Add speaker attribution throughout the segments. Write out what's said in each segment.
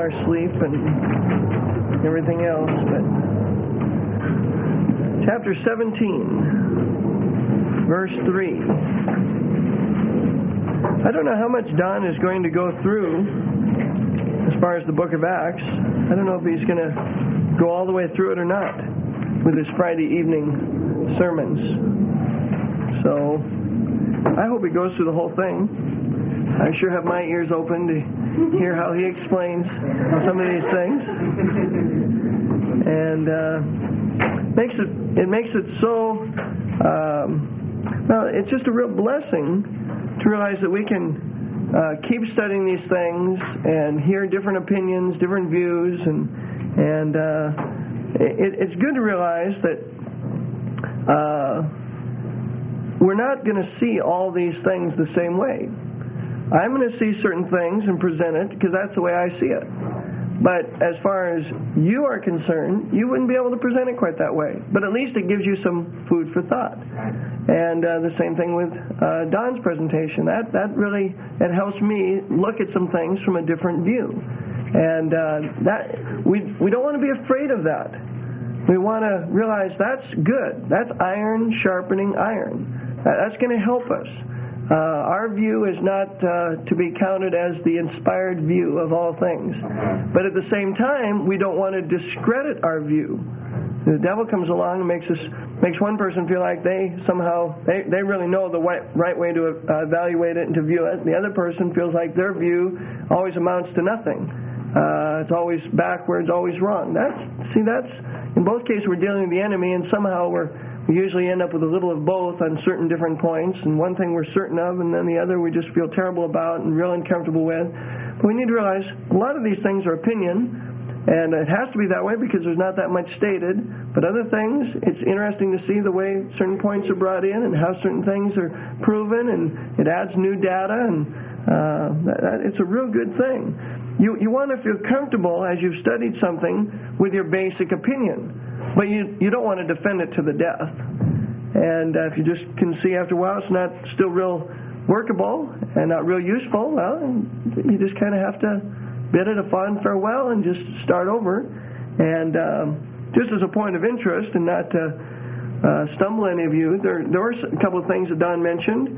Speaker 1: our sleep and everything else. But chapter 17, verse 3. I don't know how much Don is going to go through as far as the book of Acts. I don't know if he's going to go all the way through it or not with his Friday evening sermons. So I hope he goes through the whole thing. I sure have my ears open to hear how he explains some of these things. And it makes it so, well, it's just a real blessing to realize that we can keep studying these things and hear different opinions, different views, and it's good to realize that we're not going to see all these things the same way. I'm going to see certain things and present it because that's the way I see it. But as far as you are concerned, you wouldn't be able to present it quite that way. But at least it gives you some food for thought. And the same thing with Don's presentation. That really, it helps me look at some things from a different view. And that we don't want to be afraid of that. We want to realize that's good. That's iron sharpening iron. That's going to help us. Our view is not to be counted as the inspired view of all things. But at the same time, we don't want to discredit our view. The devil comes along and makes one person feel like they really know the right way to evaluate it and to view it. The other person feels like their view always amounts to nothing. It's always backwards, always wrong. That's in both cases we're dealing with the enemy, and somehow we usually end up with a little of both on certain different points, and one thing we're certain of, and then the other we just feel terrible about and real uncomfortable with. But we need to realize a lot of these things are opinion, and it has to be that way because there's not that much stated. But other things, it's interesting to see the way certain points are brought in and how certain things are proven, and it adds new data, and it's a real good thing. You want to feel comfortable as you've studied something with your basic opinion. But you don't want to defend it to the death. And if you just can see after a while it's not still real workable and not real useful, well, you just kind of have to bid it a fond farewell and just start over. And just as a point of interest, and not to stumble any of you, there were a couple of things that Don mentioned.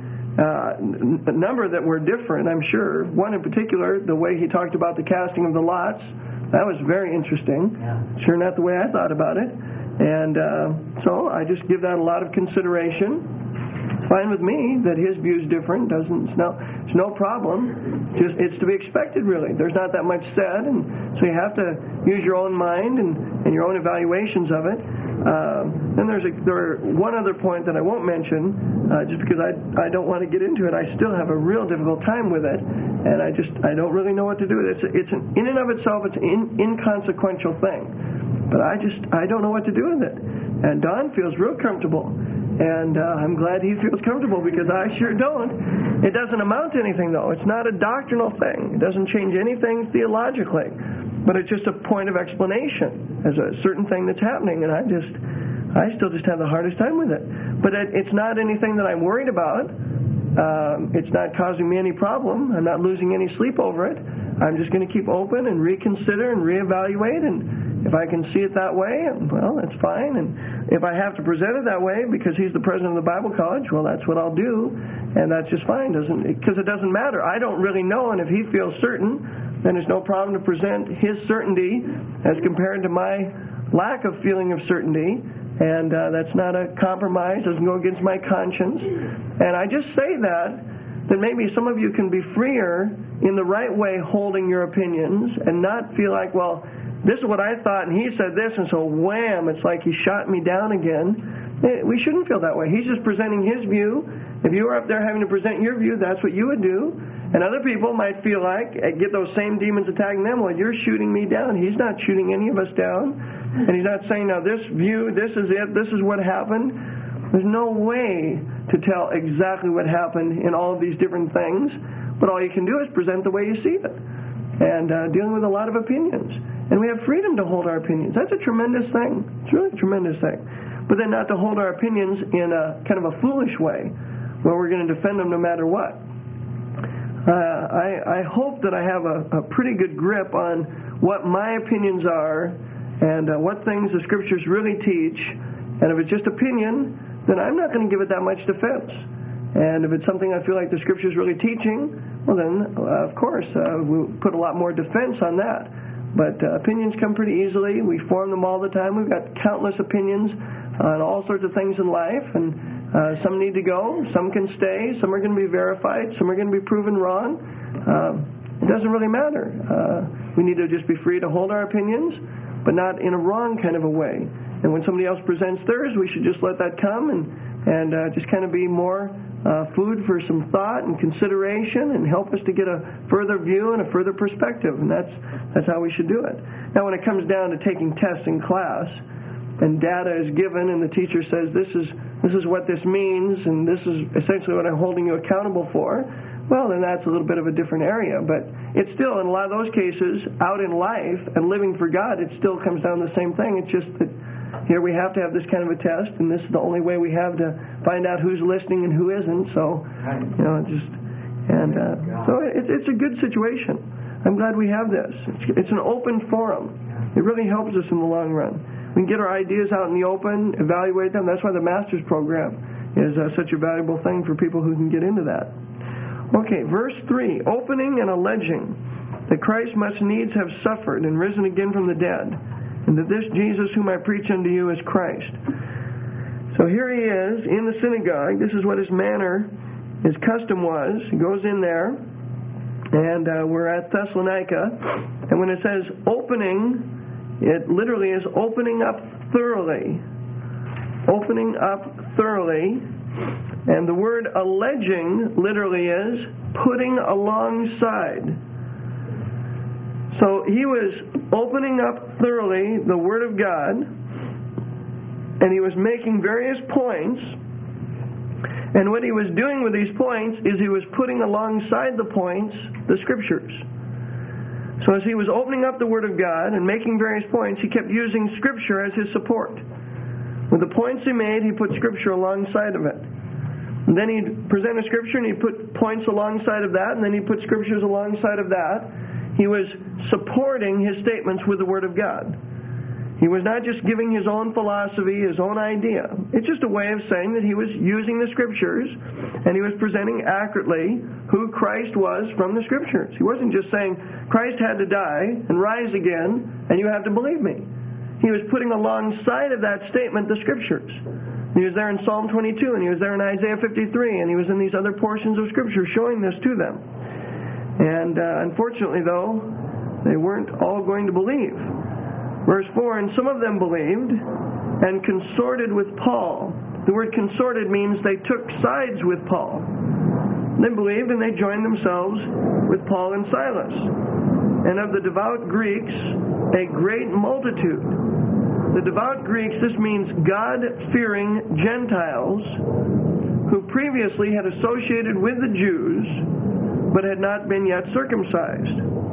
Speaker 1: A number that were different, I'm sure. One in particular, the way he talked about the casting of the lots. That was very interesting. Yeah. Sure not the way I thought about it. And so I just give that a lot of consideration. It's fine with me that his view is different. It's no problem. It's to be expected, really. There's not that much said, and so you have to use your own mind and your own evaluations of it. Then there's one other point that I won't mention, just because I don't want to get into it. I still have a real difficult time with it, and I don't really know what to do with it. It's in and of itself, it's an inconsequential thing, but I don't know what to do with it. And Don feels real comfortable, and I'm glad he feels comfortable because I sure don't. It doesn't amount to anything, though. It's not a doctrinal thing. It doesn't change anything theologically, but it's just a point of explanation as a certain thing that's happening, and I still just have the hardest time with it. But it's not anything that I'm worried about. It's not causing me any problem. I'm not losing any sleep over it. I'm just going to keep open and reconsider and reevaluate, and if I can see it that way, well, that's fine. And if I have to present it that way because he's the president of the Bible College, well, that's what I'll do, and that's just fine. Because it doesn't matter. I don't really know, and if he feels certain, then there's no problem to present his certainty as compared to my lack of feeling of certainty, and that's not a compromise, doesn't go against my conscience. And I just say that maybe some of you can be freer in the right way holding your opinions and not feel like, well, this is what I thought and he said this, and so wham, it's like he shot me down again. We shouldn't feel that way. He's just presenting his view. If you were up there having to present your view, that's what you would do. And other people might feel like, get those same demons attacking them, well, you're shooting me down. He's not shooting any of us down. And he's not saying, now this view, this is it, this is what happened. There's no way to tell exactly what happened in all of these different things. But all you can do is present the way you see it. And dealing with a lot of opinions. And we have freedom to hold our opinions. That's a tremendous thing. It's really a tremendous thing. But then not to hold our opinions in a kind of a foolish way, where we're going to defend them no matter what. I hope that I have a pretty good grip on what my opinions are and what things the Scriptures really teach. And if it's just opinion, then I'm not going to give it that much defense. And if it's something I feel like the Scripture's really teaching, well then, of course, we'll put a lot more defense on that. But opinions come pretty easily. We form them all the time. We've got countless opinions on all sorts of things in life, and some need to go, some can stay, some are going to be verified, some are going to be proven wrong. It doesn't really matter. We need to just be free to hold our opinions, but not in a wrong kind of a way. And when somebody else presents theirs, we should just let that come and just kind of be more food for some thought and consideration and help us to get a further view and a further perspective. And that's how we should do it. Now, when it comes down to taking tests in class and data is given and the teacher says this is what this means and this is essentially what I'm holding you accountable for, well, then that's a little bit of a different area. But it's still, in a lot of those cases, out in life and living for God, it still comes down to the same thing. It's just that here we have to have this kind of a test, and this is the only way we have to find out who's listening and who isn't. So, so it's a good situation. I'm glad we have this. It's an open forum. It really helps us in the long run. We can get our ideas out in the open, evaluate them. That's why the Master's Program is such a valuable thing for people who can get into that. Okay, verse 3, opening and alleging that Christ must needs have suffered and risen again from the dead, and that this Jesus whom I preach unto you is Christ. So here he is in the synagogue. This is what his manner, his custom was. He goes in there, and we're at Thessalonica, and when it says opening, it literally is opening up thoroughly. Opening up thoroughly. And the word alleging literally is putting alongside. So he was opening up thoroughly the Word of God, and he was making various points. And what he was doing with these points is he was putting alongside the points the Scriptures. So as he was opening up the Word of God and making various points, he kept using Scripture as his support. With the points he made, he put Scripture alongside of it. And then he'd present a Scripture and he'd put points alongside of that, and then he'd put Scriptures alongside of that. He was supporting his statements with the Word of God. He was not just giving his own philosophy, his own idea. It's just a way of saying that he was using the Scriptures and he was presenting accurately who Christ was from the Scriptures. He wasn't just saying, Christ had to die and rise again and you have to believe me. He was putting alongside of that statement the Scriptures. He was there in Psalm 22 and he was there in Isaiah 53 and he was in these other portions of Scripture showing this to them. And unfortunately, though, they weren't all going to believe. Verse 4, and some of them believed and consorted with Paul. The word consorted means they took sides with Paul. They believed and they joined themselves with Paul and Silas. And of the devout Greeks, a great multitude. The devout Greeks, this means God-fearing Gentiles who previously had associated with the Jews but had not been yet circumcised.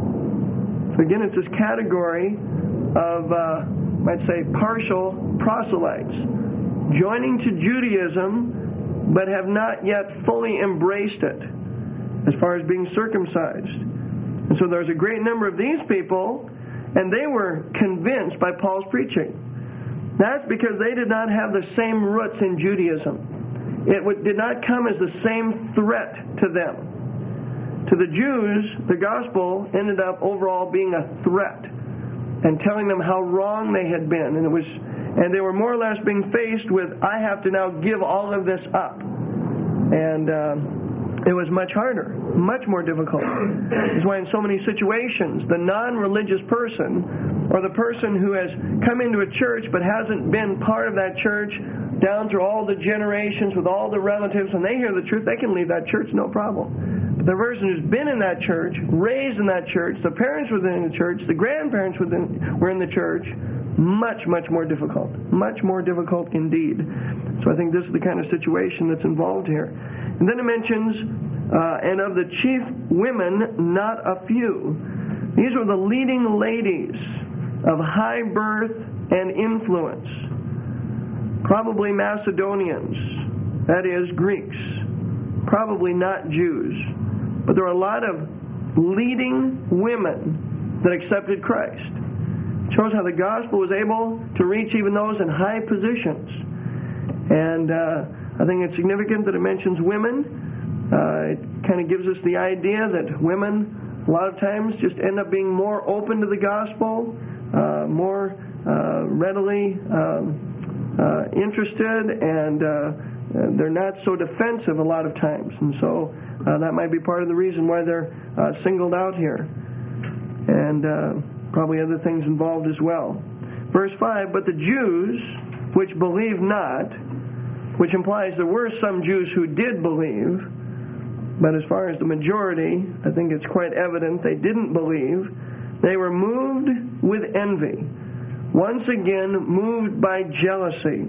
Speaker 1: So again, it's this category of, might say, partial proselytes, joining to Judaism, but have not yet fully embraced it as far as being circumcised. And so there's a great number of these people, and they were convinced by Paul's preaching. That's because they did not have the same roots in Judaism. It did not come as the same threat to them. To the Jews, the gospel ended up overall being a threat and telling them how wrong they had been. And they were more or less being faced with, I have to now give all of this up. And it was much harder, much more difficult. That's why in so many situations, the non-religious person or the person who has come into a church but hasn't been part of that church down through all the generations with all the relatives, when they hear the truth, they can leave that church no problem. But the person who's been in that church, raised in that church, the parents were in the church, the grandparents were in the church, much, much more difficult. Much more difficult indeed. So I think this is the kind of situation that's involved here. And then it mentions, and of the chief women, not a few. These were the leading ladies of high birth and influence. Probably Macedonians, that is, Greeks. Probably not Jews. But there were a lot of leading women that accepted Christ. It shows how the gospel was able to reach even those in high positions. And I think it's significant that it mentions women. It kind of gives us the idea that women, a lot of times, just end up being more open to the gospel, more readily interested, and they're not so defensive a lot of times. And so that might be part of the reason why they're singled out here. And probably other things involved as well. Verse 5, but the Jews which believed not, which implies there were some Jews who did believe, but as far as the majority, I think it's quite evident they didn't believe. They were moved with envy. Once again, moved by jealousy.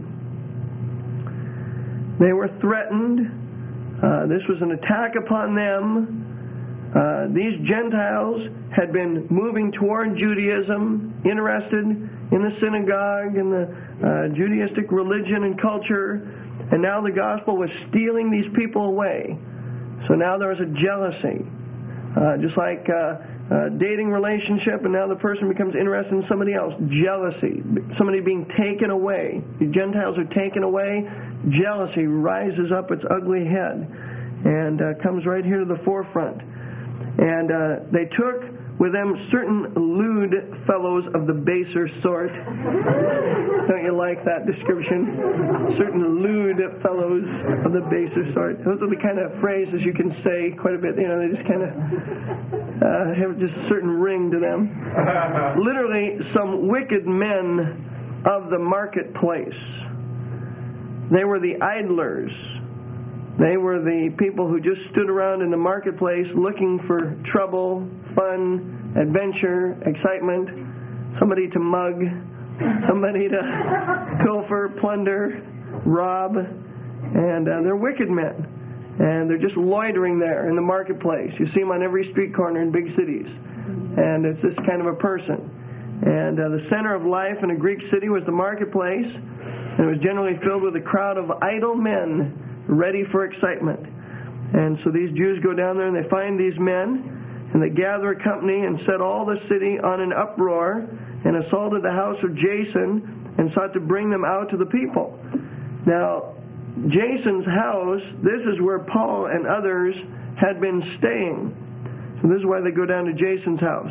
Speaker 1: They were threatened. This was an attack upon them. These Gentiles had been moving toward Judaism, interested in the synagogue and the Judaistic religion and culture, and now the gospel was stealing these people away. So now there was a jealousy. Just like a dating relationship, and now the person becomes interested in somebody else. Jealousy. Somebody being taken away. The Gentiles are taken away. Jealousy rises up its ugly head and comes right here to the forefront. And they took with them certain lewd fellows of the baser sort. Don't you like that description? Certain lewd fellows of the baser sort. Those are the kind of phrases you can say quite a bit. You know, they just kind of have just a certain ring to them. Literally, some wicked men of the marketplace. They were the idlers. They were the people who just stood around in the marketplace looking for trouble, fun, adventure, excitement, somebody to mug, somebody to pilfer, plunder, rob, and they're wicked men. And they're just loitering there in the marketplace. You see them on every street corner in big cities. And it's this kind of a person. And the center of life in a Greek city was the marketplace, and it was generally filled with a crowd of idle men ready for excitement. And so these Jews go down there and they find these men, and they gather a company and set all the city on an uproar and assaulted the house of Jason and sought to bring them out to the people. Now, Jason's house, this is where Paul and others had been staying. So this is why they go down to Jason's house.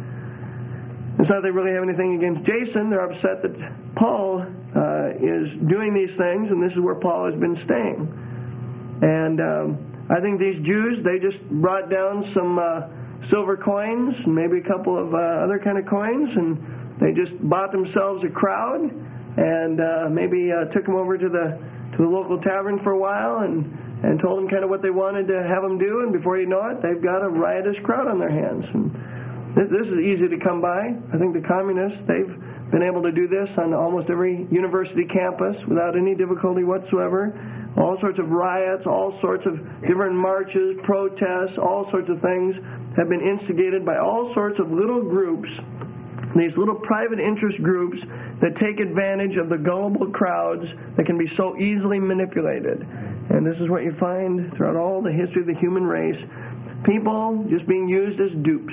Speaker 1: It's not that they really have anything against Jason. They're upset that Paul is doing these things, and this is where Paul has been staying. And I think these Jews, they just brought down some silver coins and maybe a couple of other kind of coins, and they just bought themselves a crowd and maybe took them over to the local tavern for a while and told them kind of what they wanted to have them do, and before you know it, they've got a riotous crowd on their hands. And this is easy to come by. I think the communists, they've been able to do this on almost every university campus without any difficulty whatsoever. All sorts of riots, all sorts of different marches, protests, all sorts of things have been instigated by all sorts of little groups, these little private interest groups that take advantage of the gullible crowds that can be so easily manipulated. And this is what you find throughout all the history of the human race. People just being used as dupes.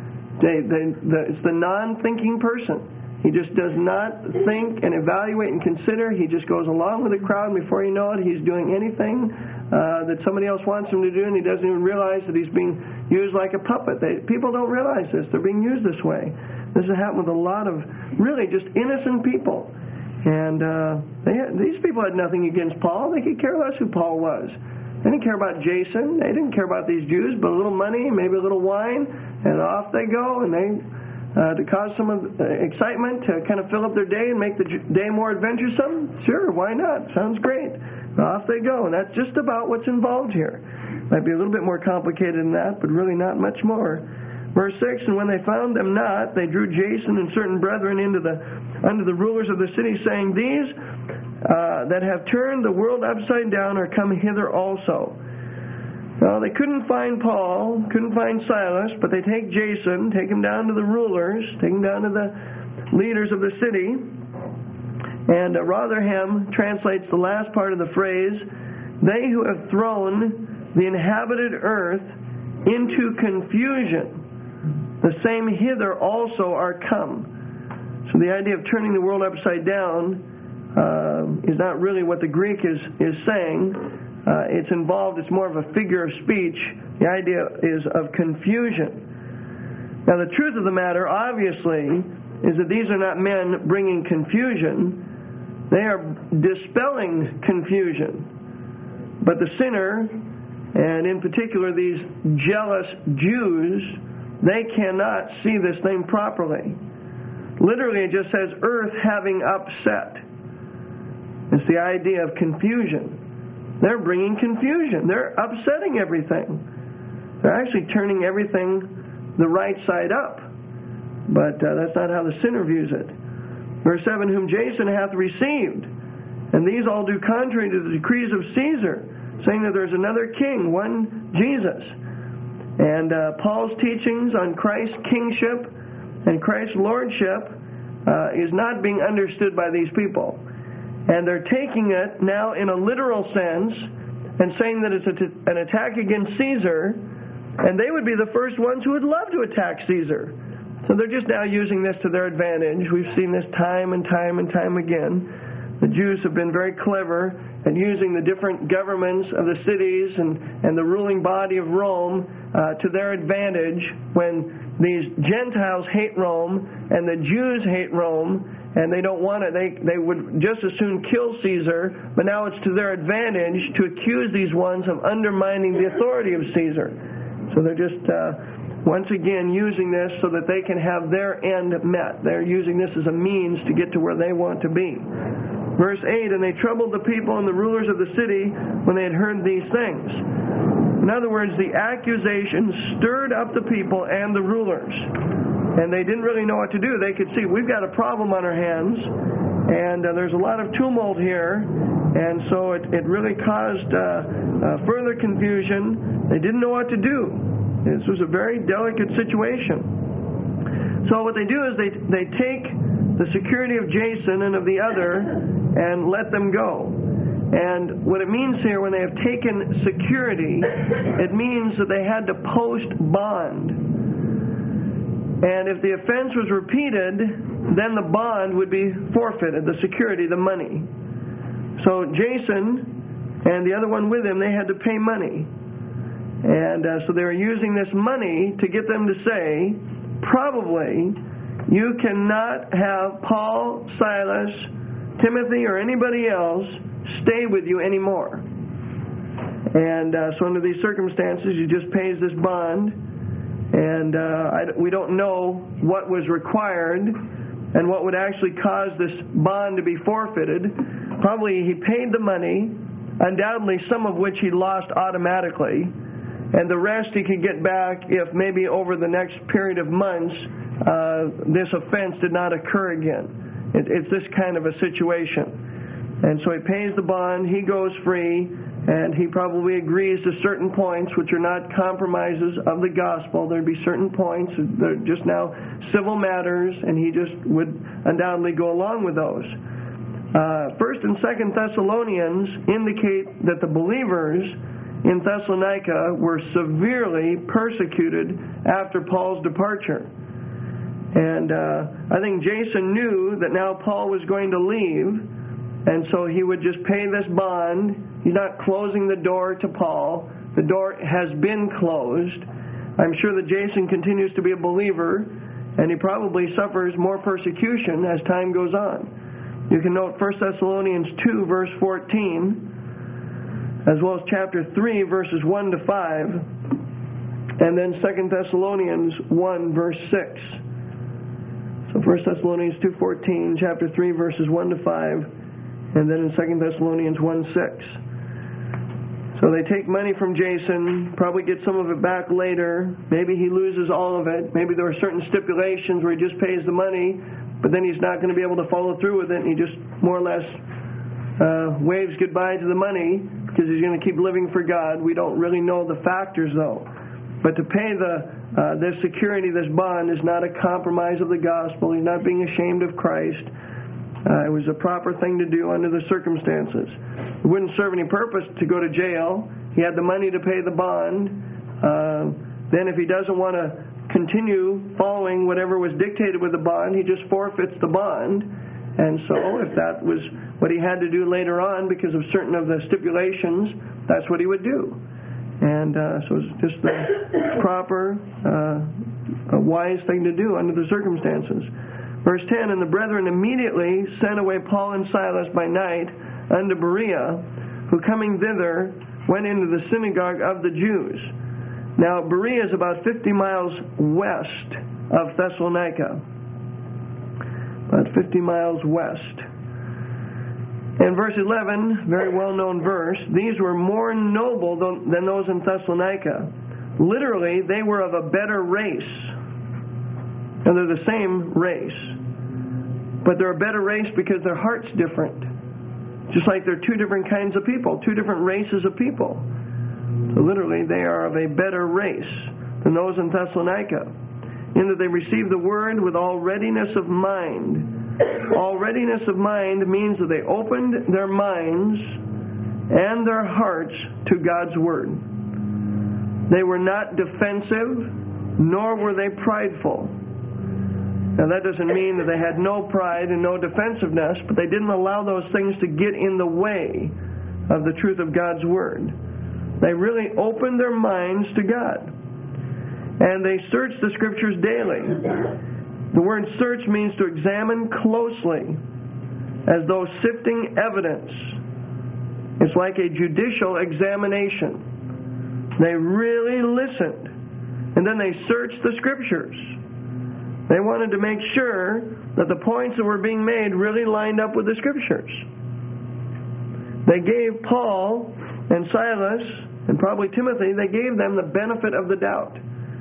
Speaker 1: It's the non-thinking person. He just does not think and evaluate and consider. He just goes along with the crowd, and before you know it, he's doing anything that somebody else wants him to do, and he doesn't even realize that he's being used like a puppet. People don't realize this. They're being used this way. This has happened with a lot of really just innocent people. And these people had nothing against Paul. They could care less who Paul was. They didn't care about Jason. They didn't care about these Jews, but a little money, maybe a little wine, and off they go, and they to cause some excitement, to kind of fill up their day and make the day more adventuresome? Sure, why not? Sounds great. Off they go, and that's just about what's involved here. Might be a little bit more complicated than that, but really not much more. Verse 6, and when they found them not, they drew Jason and certain brethren under the rulers of the city, saying, These that have turned the world upside down are come hither also. Well, they couldn't find Paul, couldn't find Silas, but they take Jason, take him down to the rulers, take him down to the leaders of the city. And Rotherham translates the last part of the phrase, they who have thrown the inhabited earth into confusion, the same hither also are come. So the idea of turning the world upside down is not really what the Greek is saying. It's involved, it's more of a figure of speech. The idea is of confusion. Now the truth of the matter, obviously, is that these are not men bringing confusion. They are dispelling confusion. But the sinner, and in particular these jealous Jews, they cannot see this thing properly. Literally, it just says, earth having upset. It's the idea of confusion. They're bringing confusion. They're upsetting everything. They're actually turning everything the right side up. But that's not how the sinner views it. Verse 7, whom Jason hath received, and these all do contrary to the decrees of Caesar, saying that there's another king, one Jesus. And Paul's teachings on Christ's kingship and Christ's lordship is not being understood by these people. And they're taking it now in a literal sense and saying that it's an attack against Caesar, and they would be the first ones who would love to attack Caesar. So they're just now using this to their advantage. We've seen this time and time and time again. The Jews have been very clever at using the different governments of the cities and the ruling body of Rome to their advantage when these Gentiles hate Rome and the Jews hate Rome, and they don't want it. They would just as soon kill Caesar, but now it's to their advantage to accuse these ones of undermining the authority of Caesar. So they're just once again using this so that they can have their end met. They're using this as a means to get to where they want to be. Verse 8, and they troubled the people and the rulers of the city when they had heard these things. In other words, the accusation stirred up the people and the rulers. And they didn't really know what to do. They could see, we've got a problem on our hands, and there's a lot of tumult here. And so it really caused further confusion. They didn't know what to do. This was a very delicate situation. So what they do is they take the security of Jason and of the other and let them go. And what it means here, when they have taken security, it means that they had to post bond. And if the offense was repeated, then the bond would be forfeited, the security, the money. So Jason and the other one with him, they had to pay money. And so they were using this money to get them to say, probably, you cannot have Paul, Silas, Timothy, or anybody else stay with you anymore. And so under these circumstances, he just pays this bond. And we don't know what was required and what would actually cause this bond to be forfeited. Probably he paid the money, undoubtedly some of which he lost automatically, and the rest he could get back if maybe over the next period of months this offense did not occur again. It's this kind of a situation. And so he pays the bond, he goes free, and he probably agrees to certain points which are not compromises of the gospel. There'd be certain points that are just now civil matters, and he just would undoubtedly go along with those. 1st and 2nd Thessalonians indicate that the believers in Thessalonica were severely persecuted after Paul's departure. And I think Jason knew that now Paul was going to leave, and so he would just pay this bond. He's not closing the door to Paul. The door has been closed. I'm sure that Jason continues to be a believer, and he probably suffers more persecution as time goes on. You can note 1 Thessalonians 2, verse 14, as well as chapter 3, verses 1 to 5, and then 2 Thessalonians 1, verse 6. So 1 Thessalonians 2:14, chapter 3, verses 1 to 5, and then in 2 Thessalonians 1:6. So they take money from Jason, probably get some of it back later. Maybe he loses all of it. Maybe there are certain stipulations where he just pays the money, but then he's not going to be able to follow through with it, and he just more or less waves goodbye to the money because he's going to keep living for God. We don't really know the factors, though. But to pay this security, this bond, is not a compromise of the gospel. He's not being ashamed of Christ. It was a proper thing to do under the circumstances. It wouldn't serve any purpose to go to jail. He had the money to pay the bond. then if he doesn't want to continue following whatever was dictated with the bond, he just forfeits the bond. And so if that was what he had to do later on because of certain of the stipulations, that's what he would do. And so it's just the proper, wise thing to do under the circumstances. Verse 10, and the brethren immediately sent away Paul and Silas by night unto Berea, who coming thither went into the synagogue of the Jews. Now Berea is about 50 miles west of Thessalonica. About 50 miles west. In verse 11, very well-known verse, these were more noble than those in Thessalonica. Literally, they were of a better race. And they're the same race. But they're a better race because their heart's different. Just like they're two different kinds of people, two different races of people. So literally, they are of a better race than those in Thessalonica, in that they received the word with all readiness of mind. All readiness of mind means that they opened their minds and their hearts to God's word. They were not defensive, nor were they prideful. Now that doesn't mean that they had no pride and no defensiveness, but they didn't allow those things to get in the way of the truth of God's word. They really opened their minds to God. And they searched the Scriptures daily. The word search means to examine closely, as though sifting evidence. It's like a judicial examination. They really listened, and then they searched the Scriptures. They wanted to make sure that the points that were being made really lined up with the Scriptures. They gave Paul and Silas, and probably Timothy, they gave them the benefit of the doubt.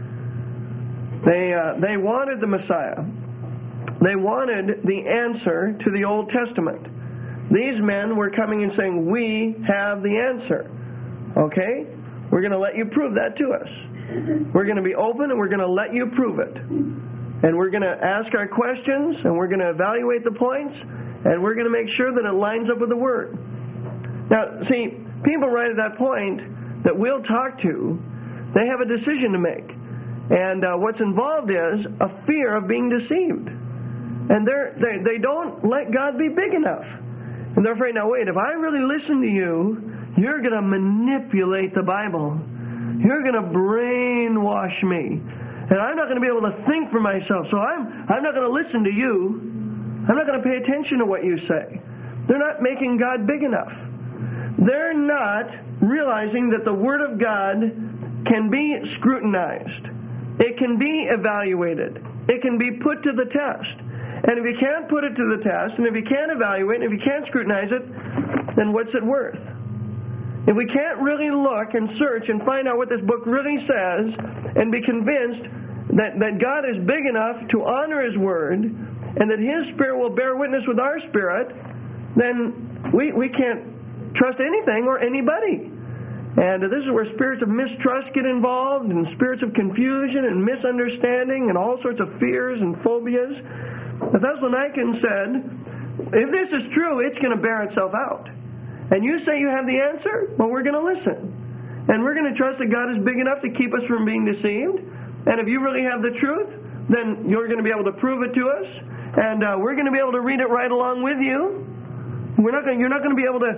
Speaker 1: They wanted the Messiah. They wanted the answer to the Old Testament. These men were coming and saying, we have the answer. Okay? We're going to let you prove that to us. We're going to be open and we're going to let you prove it. And we're going to ask our questions, and we're going to evaluate the points, and we're going to make sure that it lines up with the Word. Now, see, people right at that point that we'll talk to, they have a decision to make. And what's involved is a fear of being deceived. And they don't let God be big enough. And they're afraid, now wait, if I really listen to you, you're going to manipulate the Bible. You're going to brainwash me. And I'm not going to be able to think for myself. So I'm not going to listen to you. I'm not going to pay attention to what you say. They're not making God big enough. They're not realizing that the Word of God can be scrutinized. It can be evaluated. It can be put to the test. And if you can't put it to the test, and if you can't evaluate, and if you can't scrutinize it, then what's it worth? If we can't really look and search and find out what this book really says and be convinced that God is big enough to honor His Word and that His Spirit will bear witness with our spirit, then we can't trust anything or anybody. And this is where spirits of mistrust get involved, and spirits of confusion and misunderstanding and all sorts of fears and phobias. The Thessalonians said, if this is true, it's going to bear itself out. And you say you have the answer? Well, we're going to listen. And we're going to trust that God is big enough to keep us from being deceived. And if you really have the truth, then you're going to be able to prove it to us. And we're going to be able to read it right along with you. You're not going to be able to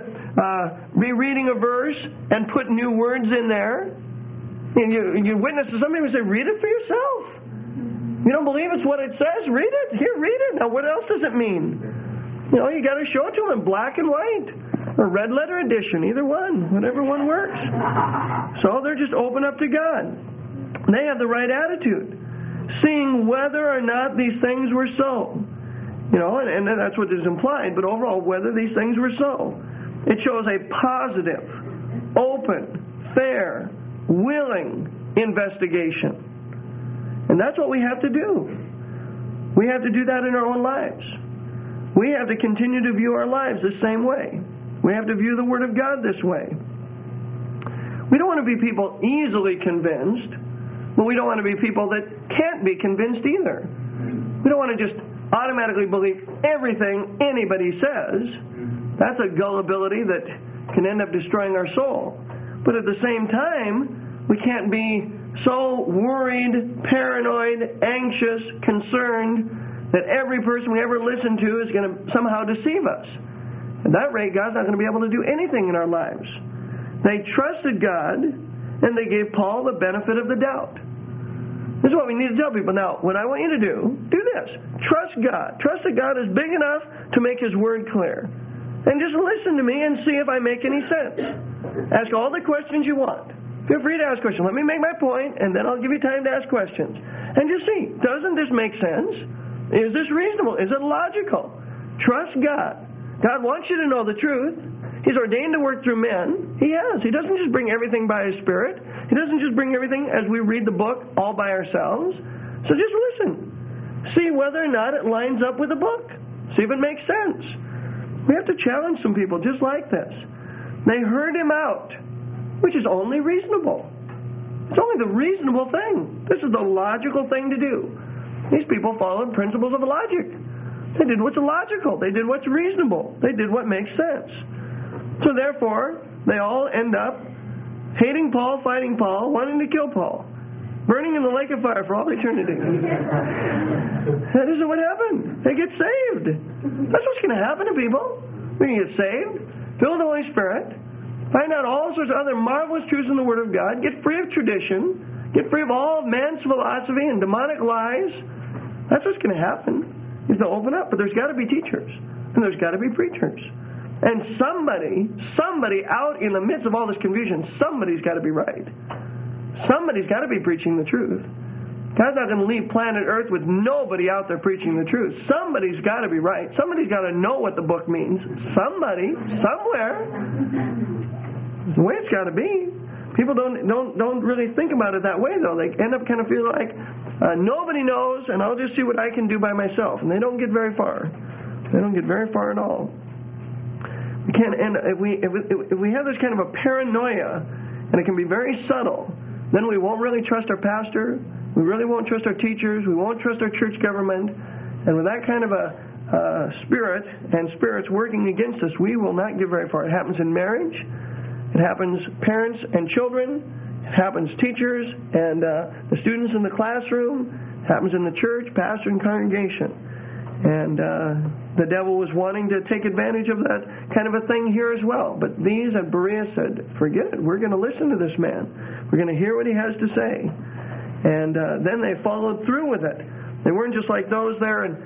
Speaker 1: be reading a verse and put new words in there. And you witness to somebody who say, read it for yourself. You don't believe it's what it says? Read it. Here, read it. Now, what else does it mean? You know, you got to show it to them in black and white. Or red letter edition, either one. Whatever one works. So they're just open up to God. They have the right attitude. Seeing whether or not these things were so. You know, and that's what is implied, but overall, whether these things were so. It shows a positive, open, fair, willing investigation. And that's what we have to do. We have to do that in our own lives. We have to continue to view our lives the same way. We have to view the Word of God this way. We don't want to be people easily convinced, but we don't want to be people that can't be convinced either. We don't want to just automatically believe everything anybody says. That's a gullibility that can end up destroying our soul. But at the same time, we can't be so worried, paranoid, anxious, concerned that every person we ever listen to is going to somehow deceive us. At that rate, God's not going to be able to do anything in our lives. They trusted God, and they gave Paul the benefit of the doubt. This is what we need to tell people. Now, what I want you to do this. Trust God. Trust that God is big enough to make His Word clear. And just listen to me and see if I make any sense. Ask all the questions you want. Feel free to ask questions. Let me make my point, and then I'll give you time to ask questions. And just see, doesn't this make sense? Is this reasonable? Is it logical? Trust God. God wants you to know the truth. He's ordained to work through men. He has. He doesn't just bring everything by His Spirit. He doesn't just bring everything as we read the book all by ourselves. So just listen. See whether or not it lines up with the book. See if it makes sense. We have to challenge some people just like this. They heard Him out, which is only reasonable. It's only the reasonable thing. This is the logical thing to do. These people followed principles of logic. They did what's logical. They did what's reasonable. They did what makes sense. So therefore, they all end up hating Paul, fighting Paul, wanting to kill Paul, burning in the lake of fire for all eternity. That isn't what happened. They get saved. That's what's going to happen to people. They're going to get saved, filled with the Holy Spirit, find out all sorts of other marvelous truths in the Word of God, get free of tradition, get free of all of man's philosophy and demonic lies. That's what's going to happen. Is to open up, but there's got to be teachers, and there's got to be preachers. And somebody out in the midst of all this confusion, somebody's got to be right. Somebody's got to be preaching the truth. God's not going to leave planet Earth with nobody out there preaching the truth. Somebody's got to be right. Somebody's got to know what the book means. Somebody, somewhere. The way it's got to be. People don't really think about it that way, though. They end up kind of feeling like nobody knows, and I'll just see what I can do by myself. And they don't get very far. They don't get very far at all. We can't end. If we have this kind of a paranoia, and it can be very subtle, then we won't really trust our pastor. We really won't trust our teachers. We won't trust our church government. And with that kind of a spirit and spirits working against us, we will not get very far. It happens in marriage. It happens parents and children. It happens teachers and the students in the classroom. It happens in the church, pastor and congregation. And the devil was wanting to take advantage of that kind of a thing here as well. But these at Berea said, forget it. We're going to listen to this man. We're going to hear what he has to say. And then they followed through with it. They weren't just like those there in,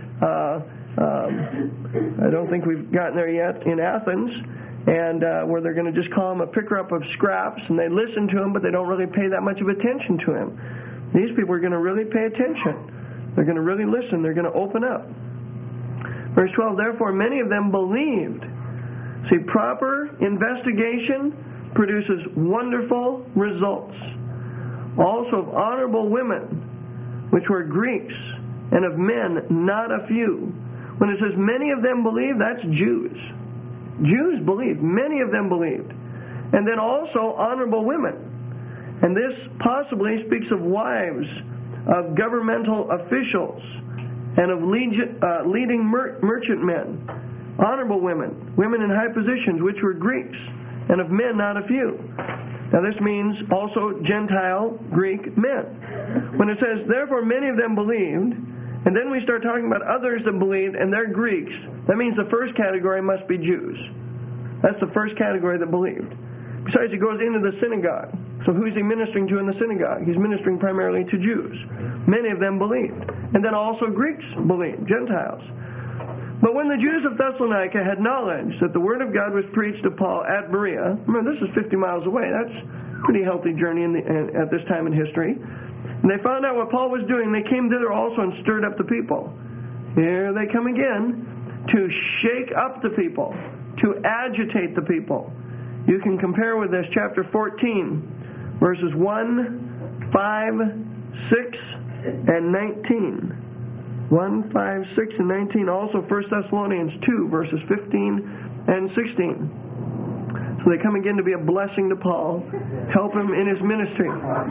Speaker 1: I don't think we've gotten there yet, in Athens, and where they're going to just call him a picker-up of scraps, and they listen to him, but they don't really pay that much of attention to him. These people are going to really pay attention. They're going to really listen. They're going to open up. Verse 12, therefore many of them believed. See, proper investigation produces wonderful results. Also of honorable women, which were Greeks, and of men not a few. When it says many of them believed, that's Jews. Jews believed. Many of them believed. And then also honorable women. And this possibly speaks of wives of governmental officials and of leading merchantmen. Honorable women. Women in high positions, which were Greeks. And of men not a few. Now this means also Gentile Greek men. When it says, therefore many of them believed, and then we start talking about others that believed, and they're Greeks, that means the first category must be Jews. That's the first category that believed. Besides, he goes into the synagogue. So who's he ministering to in the synagogue? He's ministering primarily to Jews. Many of them believed. And then also Greeks believed, Gentiles. But when the Jews of Thessalonica had knowledge that the word of God was preached to Paul at Berea, remember this is 50 miles away, that's a pretty healthy journey at this time in history, and they found out what Paul was doing, they came thither also and stirred up the people. Here they come again to shake up the people, to agitate the people. You can compare with this chapter 14, verses 1, 5, 6, and 19. 1, 5, 6, and 19. Also 1 Thessalonians 2, verses 15 and 16. So they come again to be a blessing to Paul, help him in his ministry.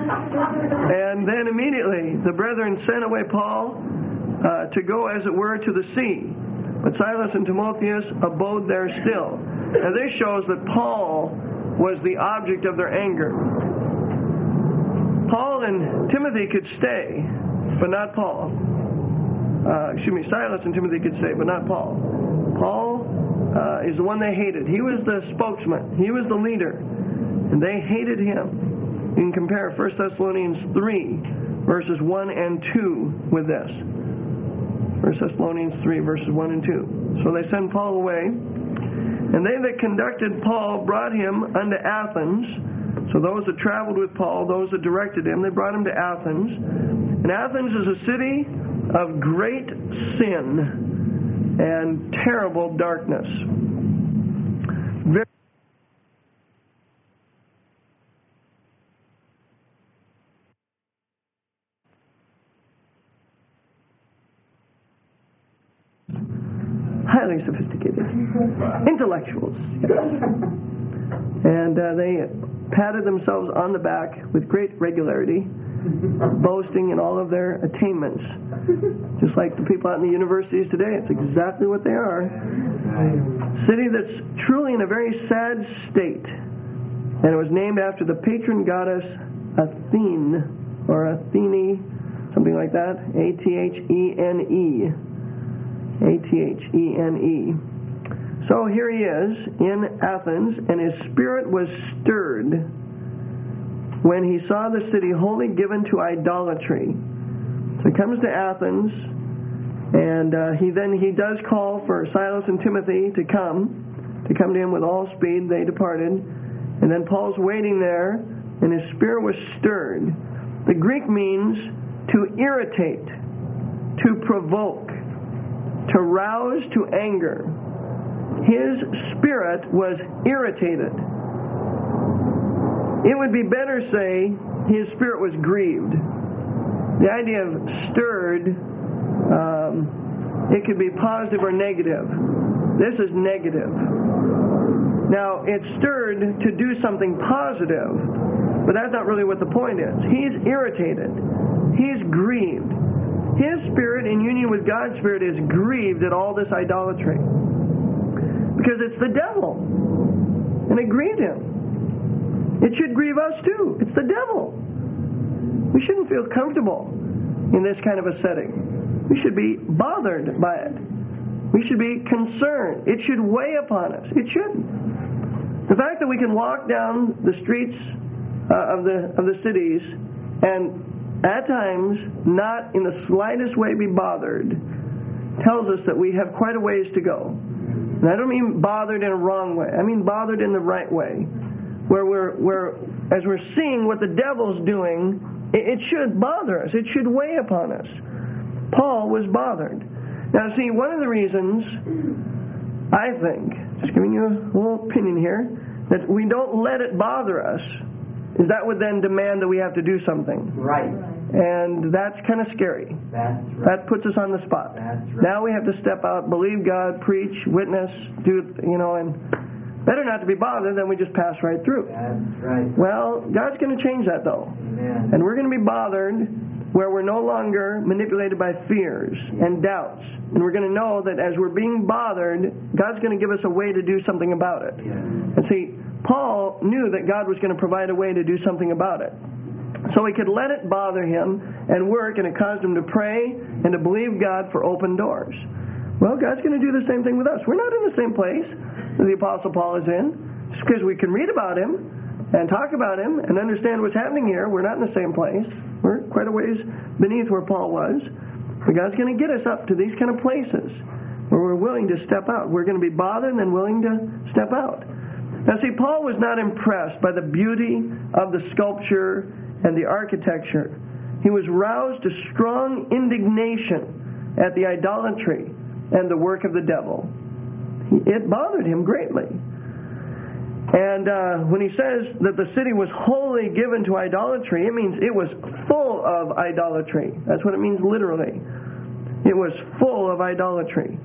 Speaker 1: And then immediately the brethren sent away Paul to go, as it were, to the sea. But Silas and Timotheus abode there still. Now this shows that Paul was the object of their anger. Paul and Timothy could stay, but not Paul. Silas and Timothy could stay, but not Paul. Paul is the one they hated. He was the spokesman. He was the leader. And they hated him. You can compare 1 Thessalonians 3, verses 1 and 2 with this. 1 Thessalonians 3, verses 1 and 2. So they send Paul away. And they that conducted Paul brought him unto Athens. So those that traveled with Paul, those that directed him, they brought him to Athens. And Athens is a city of great sin and terrible darkness. Highly sophisticated. Intellectuals. Yes. And they patted themselves on the back with great regularity, boasting in all of their attainments. Just like the people out in the universities today, it's exactly what they are. City that's truly in a very sad state. And it was named after the patron goddess Athene, or Athene, something like that. Athene. Athene. So here he is in Athens, and his spirit was stirred when he saw the city wholly given to idolatry. So he comes to Athens, and he does call for Silas and Timothy to come to him with all speed. They departed, and then Paul's waiting there, and his spirit was stirred. The Greek means to irritate, to provoke, to rouse to anger. His spirit was irritated. It would be better to say his spirit was grieved. The idea of stirred, it could be positive or negative. This is negative. Now, it's stirred to do something positive, but that's not really what the point is. He's irritated. He's grieved. His spirit, in union with God's spirit, is grieved at all this idolatry. Because it's the devil. And it grieved him. It should grieve us too. It's the devil. We shouldn't feel comfortable in this kind of a setting. We should be bothered by it. We should be concerned. It should weigh upon us. It shouldn't. The fact that we can walk down the streets of the cities and at times not in the slightest way be bothered tells us that we have quite a ways to go. And I don't mean bothered in a wrong way. I mean bothered in the right way. Where as we're seeing what the devil's doing, it should bother us. It should weigh upon us. Paul was bothered. Now see, one of the reasons, I think, just giving you a little opinion here, that we don't let it bother us, is that would then demand that we have to do something.
Speaker 2: Right.
Speaker 1: And that's kind of scary.
Speaker 2: That's right.
Speaker 1: That puts us on the spot.
Speaker 2: That's right.
Speaker 1: Now we have to step out, believe God, preach, witness, and better not to be bothered, then we just pass right through.
Speaker 2: That's right.
Speaker 1: Well, God's going to change that, though.
Speaker 2: Amen.
Speaker 1: And we're going to be bothered where we're no longer manipulated by fears and doubts. And we're going to know that as we're being bothered, God's going to give us a way to do something about it.
Speaker 2: Yeah.
Speaker 1: And see, Paul knew that God was going to provide a way to do something about it. So he could let it bother him and work, and it caused him to pray and to believe God for open doors. Well, God's going to do the same thing with us. We're not in the same place that the Apostle Paul is in. Just because we can read about him and talk about him and understand what's happening here, we're not in the same place. We're quite a ways beneath where Paul was. But God's going to get us up to these kind of places where we're willing to step out. We're going to be bothered and then willing to step out. Now see, Paul was not impressed by the beauty of the sculpture and the architecture. He was roused to strong indignation at the idolatry and the work of the devil. It bothered him greatly. And when he says that the city was wholly given to idolatry, it means it was full of idolatry. That's what it means literally. It was full of idolatry.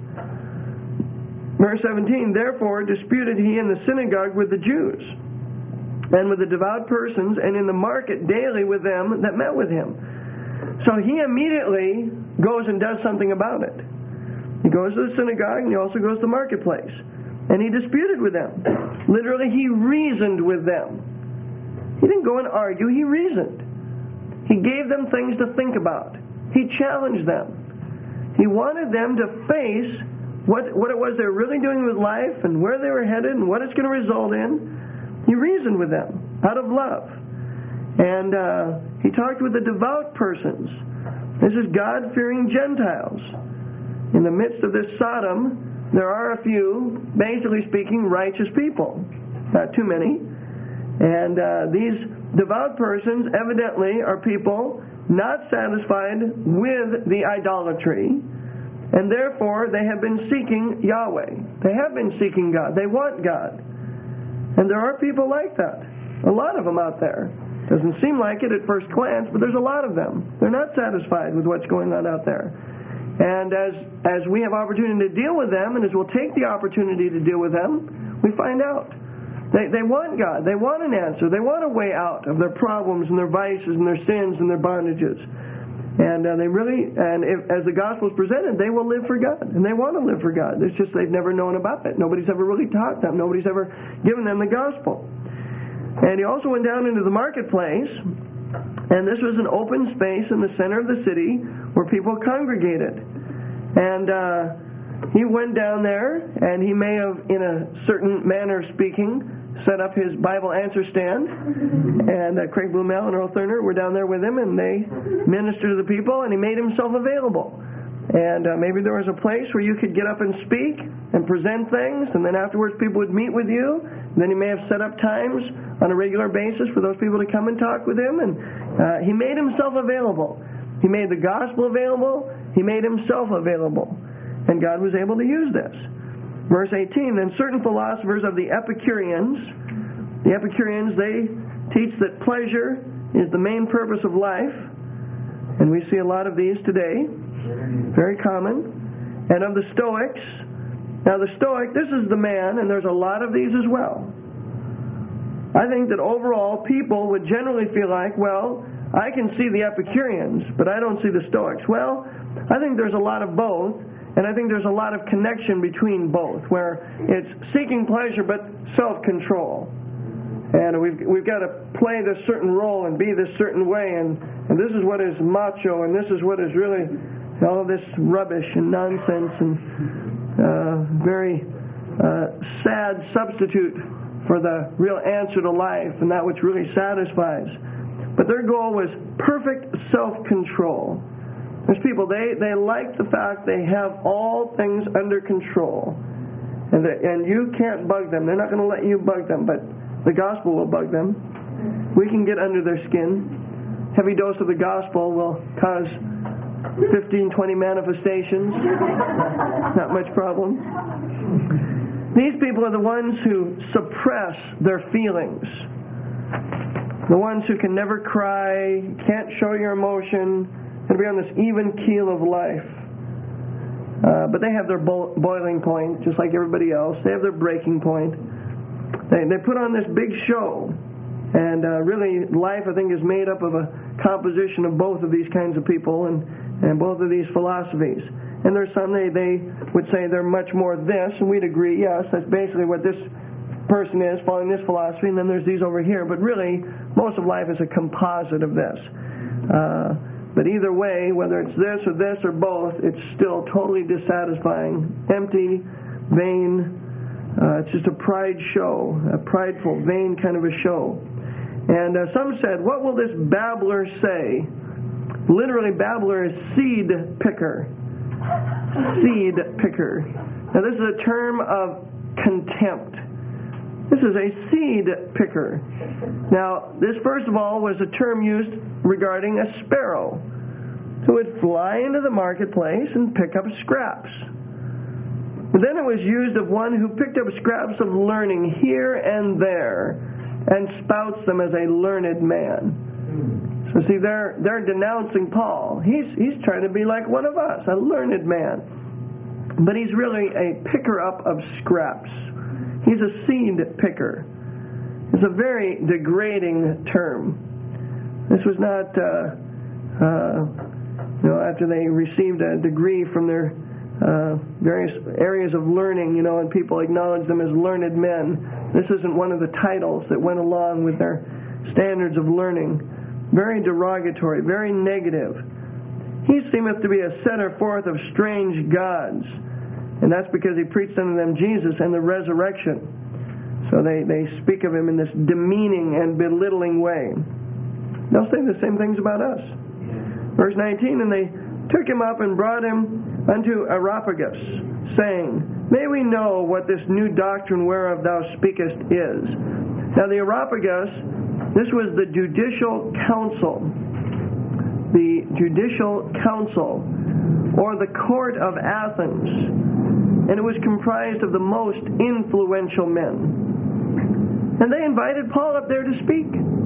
Speaker 1: Verse 17, therefore disputed he in the synagogue with the Jews, and with the devout persons, and in the market daily with them that met with him. So he immediately goes and does something about it. He goes to the synagogue, and he also goes to the marketplace. And he disputed with them. Literally, he reasoned with them. He didn't go and argue, he reasoned. He gave them things to think about. He challenged them. He wanted them to face what it was they were really doing with life and where they were headed and what it's going to result in. He reasoned with them out of love. And he talked with the devout persons. This is God-fearing Gentiles. In the midst of this Sodom, there are a few, basically speaking, righteous people. Not too many. And these devout persons evidently are people not satisfied with the idolatry, and therefore they have been seeking Yahweh. They have been seeking God. They want God. And there are people like that. A lot of them out there. Doesn't seem like it at first glance, but there's a lot of them. They're not satisfied with what's going on out there. And as we have opportunity to deal with them, and as we'll take the opportunity to deal with them, we find out. They want God. They want an answer. They want a way out of their problems and their vices and their sins and their bondages. And as the gospel is presented, they will live for God. And they want to live for God. It's just they've never known about it. Nobody's ever really taught them. Nobody's ever given them the gospel. And he also went down into the marketplace. And this was an open space in the center of the city where people congregated. And he went down there, and he may have, in a certain manner of speaking, set up his Bible answer stand. And Craig Blumell and Earl Thurner were down there with him, and they ministered to the people, and he made himself available. And maybe there was a place where you could get up and speak and present things, and then afterwards people would meet with you. And then he may have set up times on a regular basis for those people to come and talk with him. And he made himself available. He made the gospel available. He made himself available. And God was able to use this. Verse 18, then certain philosophers of the Epicureans, they teach that pleasure is the main purpose of life. And we see a lot of these today. Very common. And of the Stoics. Now the Stoic, this is the man, and there's a lot of these as well. I think that overall people would generally feel like, well, I can see the Epicureans, but I don't see the Stoics. Well, I think there's a lot of both, and I think there's a lot of connection between both, where it's seeking pleasure but self-control. And we've got to play this certain role and be this certain way, and this is what is macho, and this is what is really all of this rubbish and nonsense and very sad substitute for the real answer to life and that which really satisfies. But their goal was perfect self-control. There's people, they like the fact they have all things under control. And you can't bug them. They're not going to let you bug them, but the gospel will bug them. We can get under their skin. Heavy dose of the gospel will cause 15, 20 manifestations. Not much problem. These people are the ones who suppress their feelings. The ones who can never cry, can't show your emotion, and be on this even keel of life. But they have their boiling point, just like everybody else. They have their breaking point. They put on this big show. And really, life, I think, is made up of a composition of both of these kinds of people and both of these philosophies. And there's some, they would say they're much more this, and we'd agree, yes, that's basically what this person is, following this philosophy, and then there's these over here. But really, most of life is a composite of this. But either way, whether it's this or both, it's still totally dissatisfying, empty, vain. It's just a pride show, a prideful, vain kind of a show. And some said, what will this babbler say? Literally, babbler is seed picker. Seed picker. Now, this is a term of contempt. This is a seed picker. Now, this, first of all, was a term used regarding a sparrow who would fly into the marketplace and pick up scraps. But then it was used of one who picked up scraps of learning here and there and spouts them as a learned man. So see, they're denouncing Paul. He's trying to be like one of us, a learned man. But he's really a picker-up of scraps. He's a seed picker. It's a very degrading term. This was not, after they received a degree from their various areas of learning, and people acknowledge them as learned men. This isn't one of the titles that went along with their standards of learning. very derogatory, very negative. He seemeth to be a setter forth of strange gods. And that's because he preached unto them Jesus and the resurrection. So they speak of him in this demeaning and belittling way. They'll say the same things about us. Verse 19, and they took him up and brought him unto Areopagus, saying, May we know what this new doctrine whereof thou speakest is. Now the Areopagus, this was the judicial council. The judicial council, or the court of Athens. And it was comprised of the most influential men. And they invited Paul up there to speak.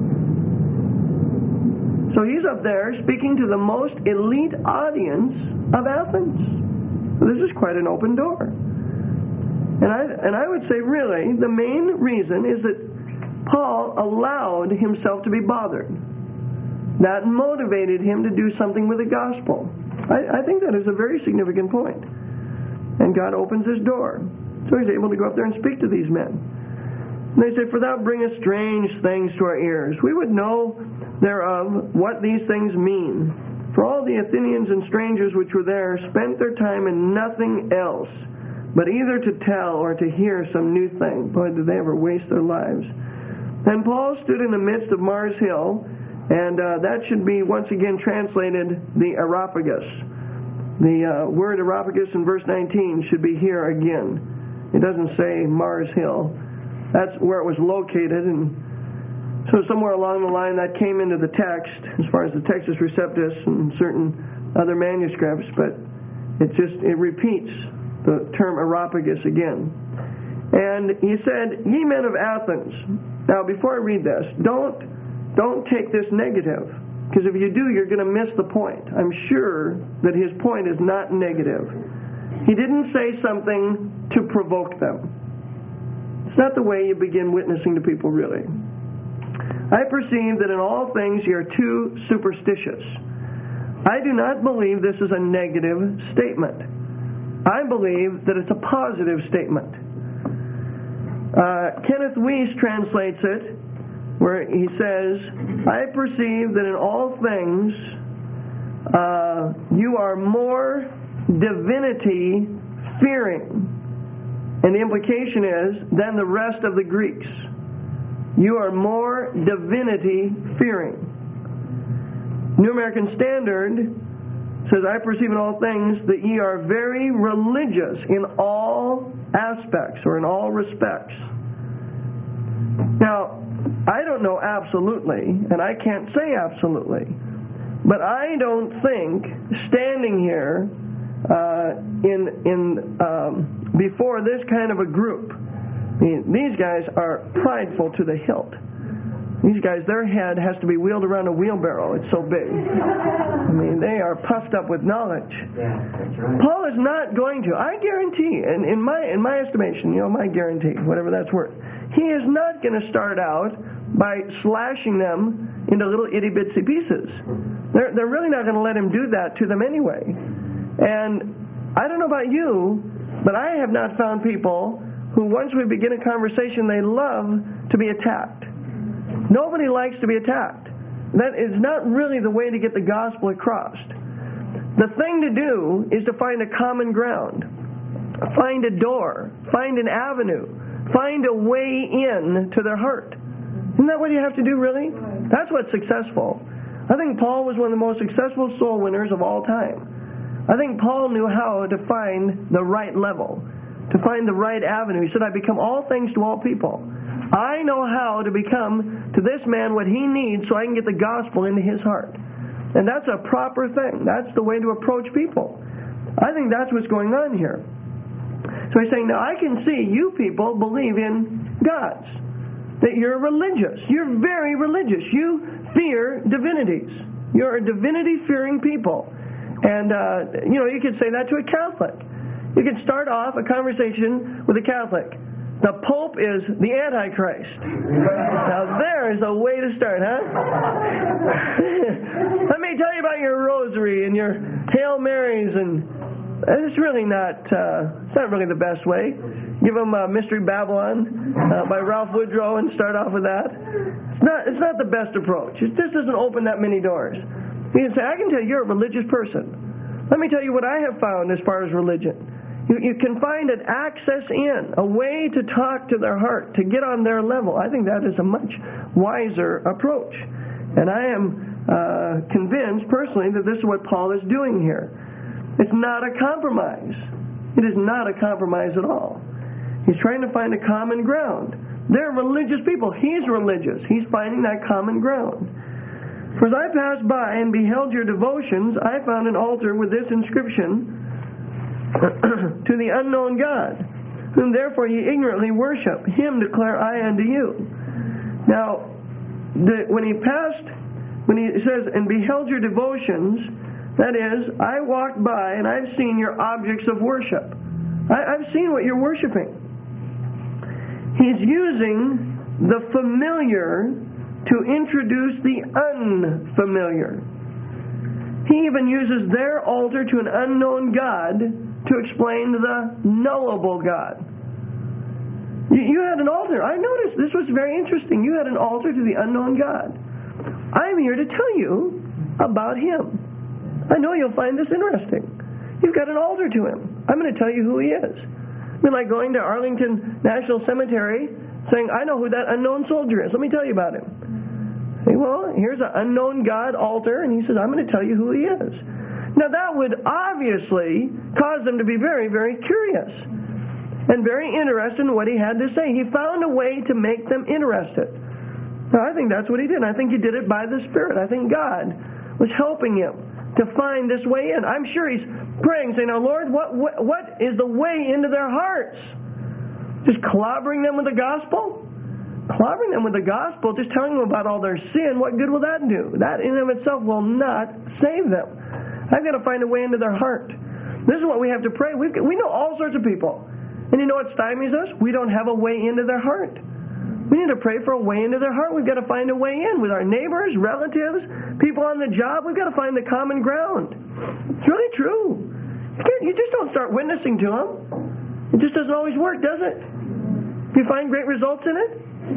Speaker 1: So he's up there speaking to the most elite audience of Athens. This is quite an open door. And I would say, really, the main reason is that Paul allowed himself to be bothered. That motivated him to do something with the gospel. I think that is a very significant point. And God opens his door. So he's able to go up there and speak to these men. And they say, For thou bringest strange things to our ears. We would know thereof what these things mean. For all the Athenians and strangers which were there spent their time in nothing else, but either to tell or to hear some new thing. Boy, did they ever waste their lives. And Paul stood in the midst of Mars Hill, and that should be once again translated the Areopagus. The word Areopagus in verse 19 should be here again. It doesn't say Mars Hill. That's where it was located, and so somewhere along the line that came into the text, as far as the Textus Receptus and certain other manuscripts, but it repeats the term Areopagus again. And he said, Ye men of Athens. Now, before I read this, don't take this negative, because if you do, you're going to miss the point. I'm sure that his point is not negative. He didn't say something to provoke them. It's not the way you begin witnessing to people, really. I perceive that in all things you are too superstitious. I do not believe this is a negative statement. I believe that it's a positive statement. Kenneth Weiss translates it where he says, I perceive that in all things you are more divinity fearing. And the implication is, than the rest of the Greeks. You are more divinity fearing. New American Standard says, I perceive in all things that ye are very religious in all aspects or in all respects. Now, I don't know absolutely, and I can't say absolutely, but I don't think standing here before this kind of a group, I mean, these guys are prideful to the hilt. These guys, their head has to be wheeled around a wheelbarrow. It's so big. I mean, they are puffed up with knowledge.
Speaker 2: Yeah, that's right.
Speaker 1: Paul is not going to. I guarantee, and in my estimation, my guarantee, whatever that's worth, he is not going to start out by slashing them into little itty bitsy pieces. They're really not going to let him do that to them anyway. And I don't know about you, but I have not found people who, once we begin a conversation, they love to be attacked. Nobody likes to be attacked. That is not really the way to get the gospel across. The thing to do is to find a common ground. Find a door. Find an avenue. Find a way in to their heart. Isn't that what you have to do, really? That's what's successful. I think Paul was one of the most successful soul winners of all time. I think Paul knew how to find the right level, to find the right avenue. He said, I become all things to all people. I know how to become to this man what he needs so I can get the gospel into his heart. And that's a proper thing. That's the way to approach people. I think that's what's going on here. So he's saying, now I can see you people believe in gods. That you're religious. You're very religious. You fear divinities. You're a divinity-fearing people. And, you could say that to a Catholic. You could start off a conversation with a Catholic. The Pope is the Antichrist. Now there is a way to start, huh? Let me tell you about your rosary and your Hail Marys and it's really not. It's not really the best way. Give them Mystery Babylon by Ralph Woodrow and start off with that. It's not the best approach. It just doesn't open that many doors. You can say, I can tell you're a religious person. Let me tell you what I have found as far as religion. You can find an access in, a way to talk to their heart, to get on their level. I think that is a much wiser approach. And I am convinced personally that this is what Paul is doing here. It's not a compromise. It is not a compromise at all. He's trying to find a common ground. They're religious people. He's religious. He's finding that common ground. For as I passed by and beheld your devotions, I found an altar with this inscription, to the unknown God, whom therefore ye ignorantly worship. Him declare I unto you. Now, when he says, and beheld your devotions, that is, I walked by and I've seen your objects of worship. I've seen what you're worshiping. He's using the familiar to introduce the unfamiliar. He even uses their altar to an unknown God to explain the knowable God. You had an altar. I noticed this was very interesting. You had an altar to the unknown God. I'm here to tell you about Him. I know you'll find this interesting. You've got an altar to Him. I'm going to tell you who He is. I mean, like going to Arlington National Cemetery saying, I know who that unknown soldier is. Let me tell you about him. Say, well, here's an unknown God altar, and he says, I'm going to tell you who He is. Now, that would obviously cause them to be very, very curious and very interested in what He had to say. He found a way to make them interested. Now, I think that's what He did. I think He did it by the Spirit. I think God was helping him to find this way in. I'm sure he's praying, saying, now, Lord, what is the way into their hearts? Just clobbering them with the gospel? Clobbering them with the gospel, just telling them about all their sin, what good will that do? That in and of itself will not save them. I've got to find a way into their heart. This is what we have to pray. We know all sorts of people. And you know what stymies us? We don't have a way into their heart. We need to pray for a way into their heart. We've got to find a way in with our neighbors, relatives, people on the job. We've got to find the common ground. It's really true. You just don't start witnessing to them. It just doesn't always work, does it? Do you find great results in it?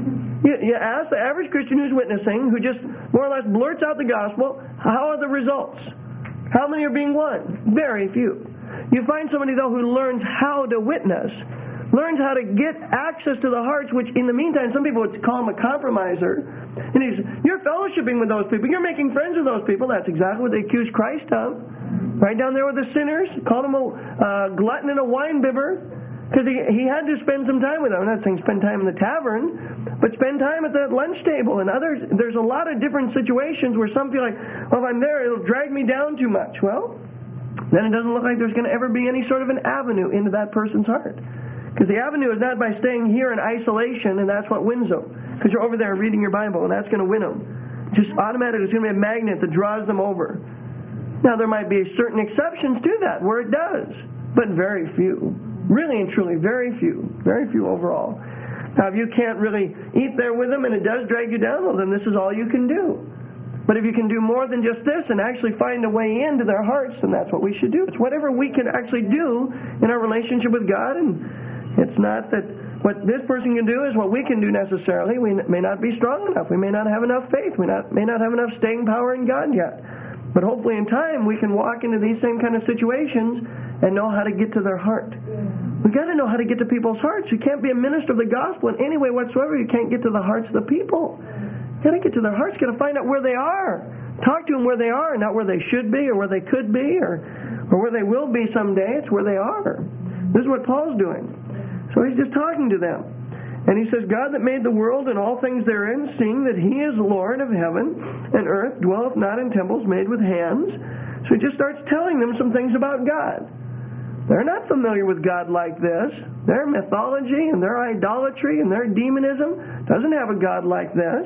Speaker 1: You ask the average Christian who's witnessing, who just more or less blurts out the gospel, how are the results? How many are being won? Very few. You find somebody, though, who learns how to witness, learns how to get access to the hearts, which in the meantime, some people would call him a compromiser. And you're fellowshipping with those people. You're making friends with those people. That's exactly what they accused Christ of. Right down there with the sinners. Called him a glutton and a winebibber. Because he had to spend some time with them. I'm not saying spend time in the tavern, but spend time at the lunch table. And others, there's a lot of different situations where some feel like, well, if I'm there, it'll drag me down too much. Well, then it doesn't look like there's going to ever be any sort of an avenue into that person's heart. Because the avenue is not by staying here in isolation, and that's what wins them. Because you're over there reading your Bible, and that's going to win them. Just automatically, it's going to be a magnet that draws them over. Now, there might be certain exceptions to that, where it does, but very few. Really and truly, very few. Very few overall. Now, if you can't really eat there with them, and it does drag you down, well, then this is all you can do. But if you can do more than just this and actually find a way into their hearts, then that's what we should do. It's whatever we can actually do in our relationship with God, and it's not that what this person can do is what we can do necessarily. We may not be strong enough. We may not have enough faith. We may not have enough staying power in God yet. But hopefully in time we can walk into these same kind of situations and know how to get to their heart. We've got to know how to get to people's hearts. You can't be a minister of the gospel in any way whatsoever. You can't get to the hearts of the people. You've got to get to their hearts. You've got to find out where they are. Talk to them where they are, not where they should be or where they could be or where they will be someday. It's where they are. This is what Paul's doing. So he's just talking to them. And he says, God that made the world and all things therein, seeing that He is Lord of heaven and earth, dwelleth not in temples made with hands. So he just starts telling them some things about God. They're not familiar with God like this. Their mythology and their idolatry and their demonism doesn't have a God like this.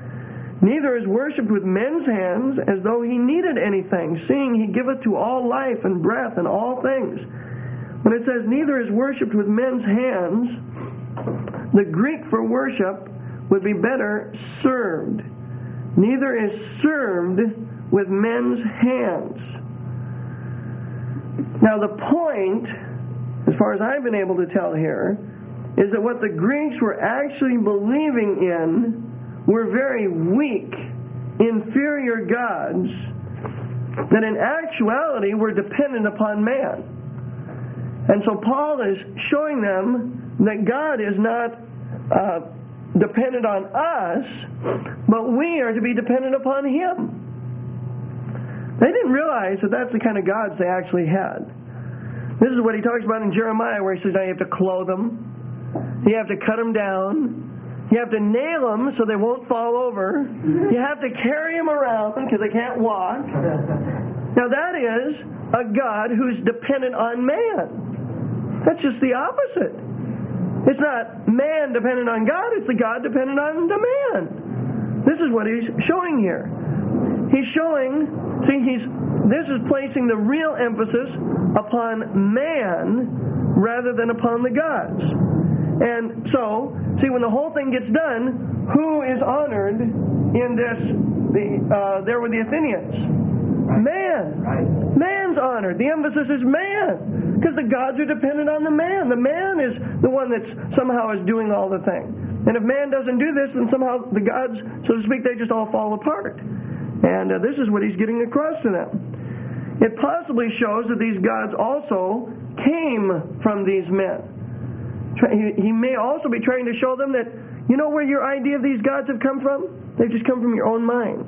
Speaker 1: Neither is worshipped with men's hands as though He needed anything, seeing He giveth to all life and breath and all things. When it says neither is worshipped with men's hands, the Greek for worship would be better served. Neither is served with men's hands. Now the point, as far as I've been able to tell here, is that what the Greeks were actually believing in were very weak, inferior gods that in actuality were dependent upon man. And so Paul is showing them that God is not dependent on us, but we are to be dependent upon Him. They didn't realize that that's the kind of gods they actually had. This is what he talks about in Jeremiah, where he says, now you have to clothe them, you have to cut them down, you have to nail them so they won't fall over, you have to carry them around because they can't walk. Now that is a God who's dependent on man. That's just the opposite. It's not man dependent on God, it's the God dependent on the man. This is what he's showing here. He's showing, this is placing the real emphasis upon man rather than upon the gods. And so, when the whole thing gets done, who is honored in this, there with the Athenians? Man. Man's honored. The emphasis is man. Because the gods are dependent on the man. The man is the one that somehow is doing all the thing. And if man doesn't do this, then somehow the gods, so to speak, they just all fall apart. And this is what he's getting across to them. It possibly shows that these gods also came from these men. He may also be trying to show them that, you know where your idea of these gods have come from? They've just come from your own minds.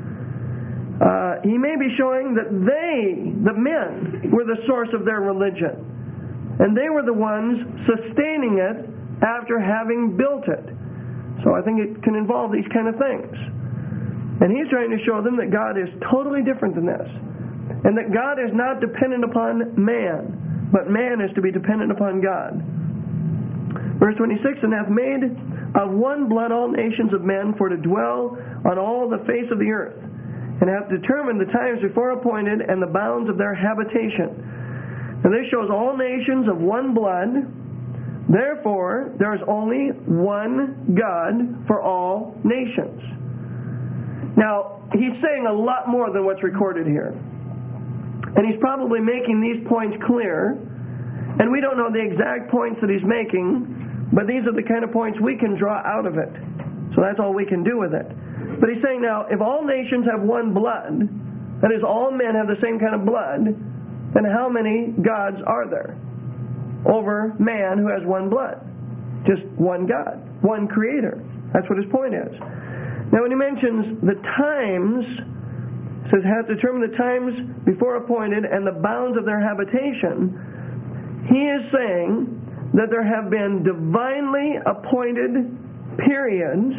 Speaker 1: He may be showing that they, the men, were the source of their religion. And they were the ones sustaining it after having built it. So I think it can involve these kind of things. And he's trying to show them that God is totally different than this. And that God is not dependent upon man, but man is to be dependent upon God. Verse 26, and hath made of one blood all nations of men for to dwell on all the face of the earth, and hath determined the times before appointed and the bounds of their habitation. And this shows all nations of one blood. Therefore, there is only one God for all nations. Now, he's saying a lot more than what's recorded here. And he's probably making these points clear. And we don't know the exact points that he's making, but these are the kind of points we can draw out of it. So that's all we can do with it. But he's saying now, if all nations have one blood, that is, all men have the same kind of blood, then how many gods are there over man who has one blood? Just one God, one creator. That's what his point is. Now when he mentions the times, it says, hath determined the times before appointed and the bounds of their habitation, he is saying that there have been divinely appointed periods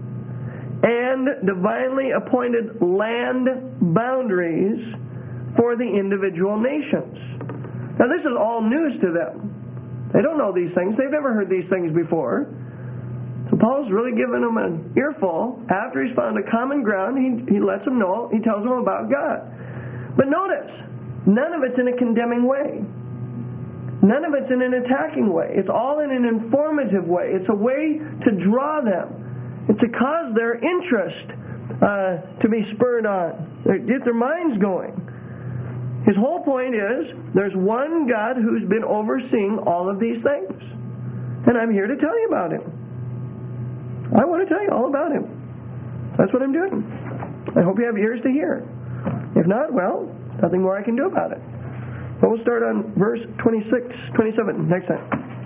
Speaker 1: and divinely appointed land boundaries for the individual nations. Now this is all news to them. They don't know these things. They've never heard these things before. So Paul's really giving them an earful. After he's found a common ground, he lets them know, he tells them about God. But notice, none of it's in a condemning way. None of it's in an attacking way. It's all in an informative way. It's a way to draw them. It's to cause their interest to be spurred on. Get their minds going. His whole point is, there's one God who's been overseeing all of these things. And I'm here to tell you about Him. I want to tell you all about Him. That's what I'm doing. I hope you have ears to hear. If not, well, nothing more I can do about it. But we'll start on verse 27 next time.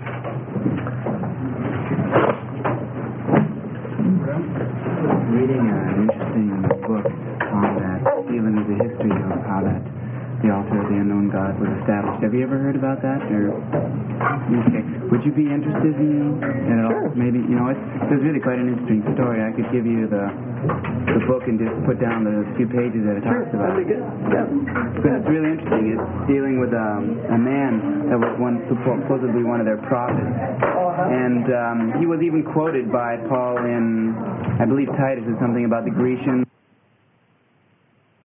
Speaker 2: Reading an interesting book on that, dealing with the history of how that the altar of the unknown God was established. Have you ever heard about that? Or okay. Would you be interested in it at all?
Speaker 1: Sure.
Speaker 2: Maybe, it's really quite an interesting story. I could give you the book and just put down the few pages that it talks about.
Speaker 1: That'd be good. Yeah.
Speaker 2: But it's really interesting. It's dealing with a man that was supposedly one of their prophets. And he was even quoted by Paul in, I believe Titus, is something about the Grecians